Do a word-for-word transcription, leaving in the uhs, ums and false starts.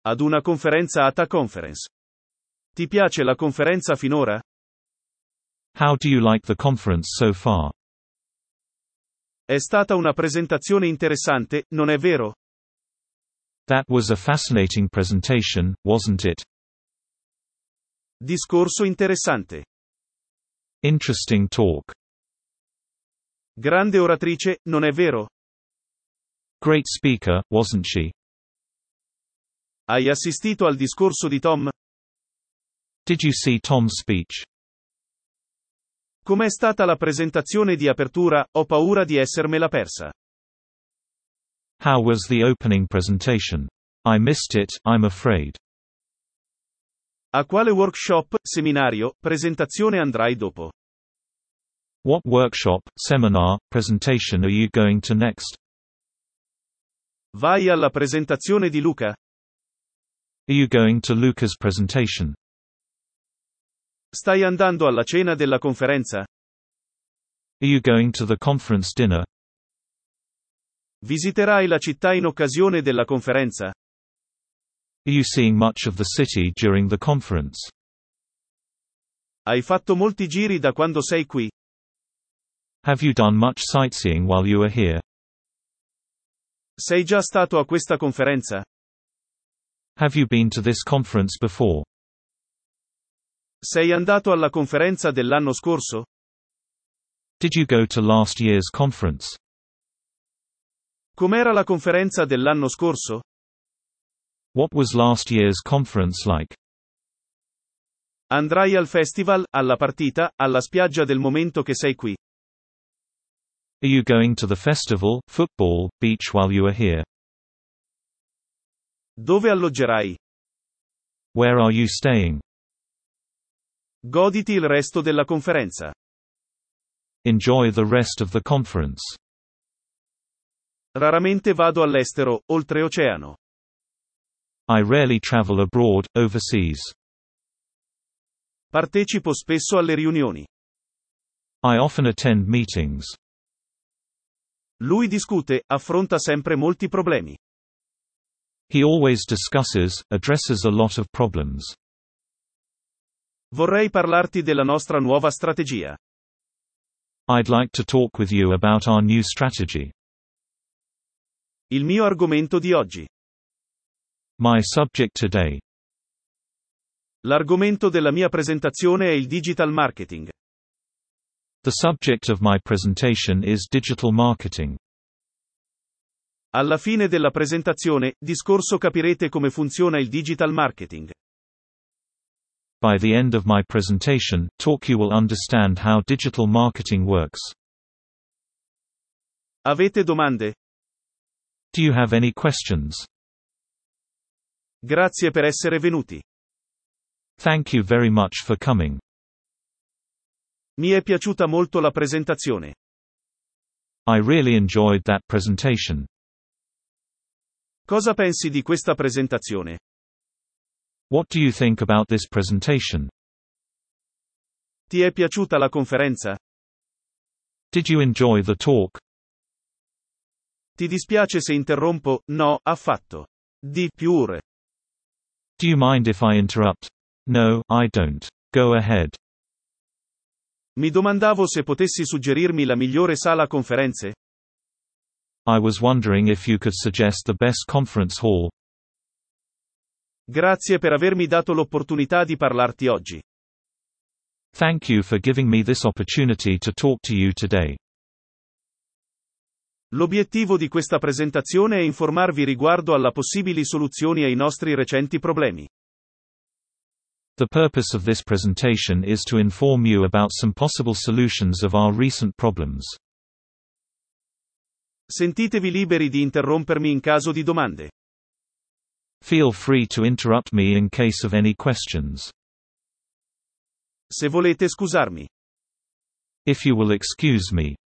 Ad una conferenza at a conference. Ti piace la conferenza finora? How do you like the conference so far? È stata una presentazione interessante, non è vero? That was a fascinating presentation, wasn't it? Discorso interessante. Interesting talk. Grande oratrice, non è vero? Great speaker, wasn't she? Hai assistito al discorso di Tom? Did you see Tom's speech? Com'è stata la presentazione di apertura? Ho paura di essermela persa. How was the opening presentation? I missed it, I'm afraid. A quale workshop, seminario, presentazione andrai dopo? What workshop, seminar, presentation are you going to next? Vai alla presentazione di Luca? Are you going to Luca's presentation? Stai andando alla cena della conferenza? Are you going to the conference dinner? Visiterai la città in occasione della conferenza? Are you seeing much of the city during the conference? Hai fatto molti giri da quando sei qui? Have you done much sightseeing while you were here? Sei già stato a questa conferenza? Have you been to this conference before? Sei andato alla conferenza dell'anno scorso? Did you go to last year's conference? Com'era la conferenza dell'anno scorso? What was last year's conference like? Andrai al festival, alla partita, alla spiaggia del momento che sei qui? Are you going to the festival, football, beach while you are here? Dove alloggerai? Where are you staying? Goditi il resto della conferenza. Enjoy the rest of the conference. Raramente vado all'estero, oltreoceano. I rarely travel abroad, overseas. Partecipo spesso alle riunioni. I often attend meetings. Lui discute, affronta sempre molti problemi. He always discusses, addresses a lot of problems. Vorrei parlarti della nostra nuova strategia. I'd like to talk with you about our new strategy. Il mio argomento di oggi. My subject today. L'argomento della mia presentazione è il digital marketing. The subject of my presentation is digital marketing. Alla fine della presentazione, discorso capirete come funziona il digital marketing. By the end of my presentation, talk you will understand how digital marketing works. Avete domande? Do you have any questions? Grazie per essere venuti. Thank you very much for coming. Mi è piaciuta molto la presentazione. I really enjoyed that presentation. Cosa pensi di questa presentazione? What do you think about this presentation? Ti è piaciuta la conferenza? Did you enjoy the talk? Ti dispiace se interrompo? No, affatto. Di pure. Do you mind if I interrupt? No, I don't. Go ahead. Mi domandavo se potessi suggerirmi la migliore sala conferenze? I was wondering if you could suggest the best conference hall. Grazie per avermi dato l'opportunità di parlarti oggi. Thank you for giving me this opportunity to talk to you today. L'obiettivo di questa presentazione è informarvi riguardo alla possibili soluzioni ai nostri recenti problemi. The purpose of this presentation is to inform you about some possible solutions of our recent problems. Sentitevi liberi di interrompermi in caso di domande. Feel free to interrupt me in case of any questions. Se volete scusarmi. If you will excuse me.